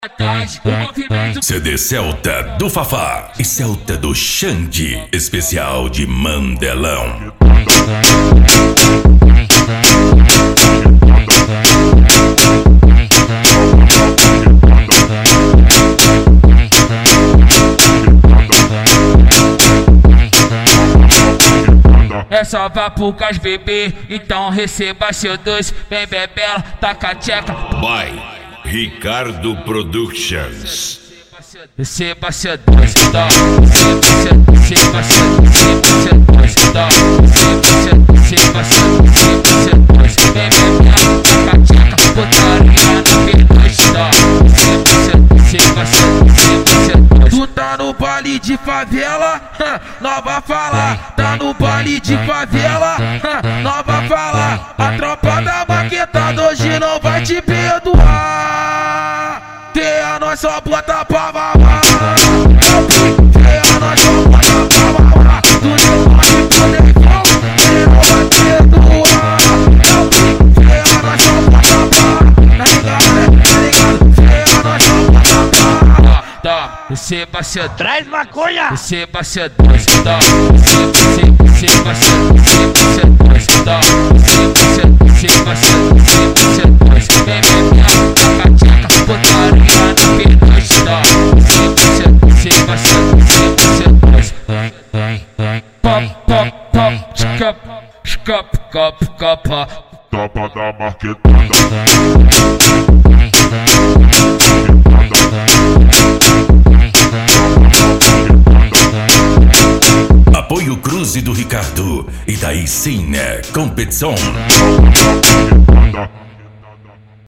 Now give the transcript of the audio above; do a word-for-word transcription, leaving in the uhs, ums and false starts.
C D Celta do Fafá e Celta do Xande, especial de Mandelão. É só vapucas, bebê, então receba seu doce. Vem bebela, taca a tcheca. By Ricardo Productions. Receba seu doce, dó. Receba seu, receba seu doce, dó. Receba seu, receba seu doce. Vem bebela, taca a tcheca. Putaria no peito, dó. Receba seu, receba seu doce. Tu tá no baile de favela, nova fala. Tá no baile de favela, nova fala. A tropa da maquetada hoje não vai te perdoar. Tem a nós só bota pra mamar. Tem a nós só bota pra mamar. Tu não vai poder igual, tem não vai perdoar. Tem a nós só bota pra, tá ligado, né? Tá ligado? Tem a nós só bota pra. Dá, receba seu, Traz maconha! receba seu doce, dá. Receba, receba seu, receba seu doce, dá. Receba seu, receba seu, receba seu doce. Vem bebendo, taca a tcheca, putaria no peito, dá. Receba seu, receba seu, receba seu doce. Pop, pop, pop, tchicap, tchicap, cop, capa. Tropa da marquetada. Apoio Cruze do Ricardo e daí sim, né? Competição. Tropa da marquetada.